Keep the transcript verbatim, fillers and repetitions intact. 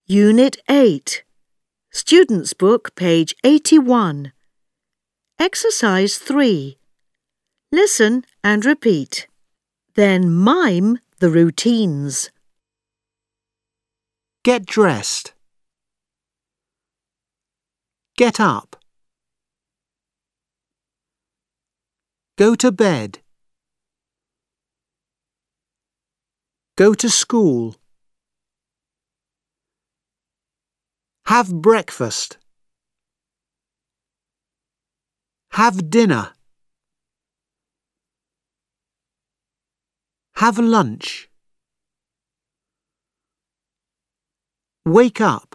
Unit eight. Student's Book, page eighty-one. Exercise three. Listen and repeat. Then mime the routines. Get dressed. Get up. Go to bed. Go to school. Have breakfast. Have dinner. Have lunch. Wake up.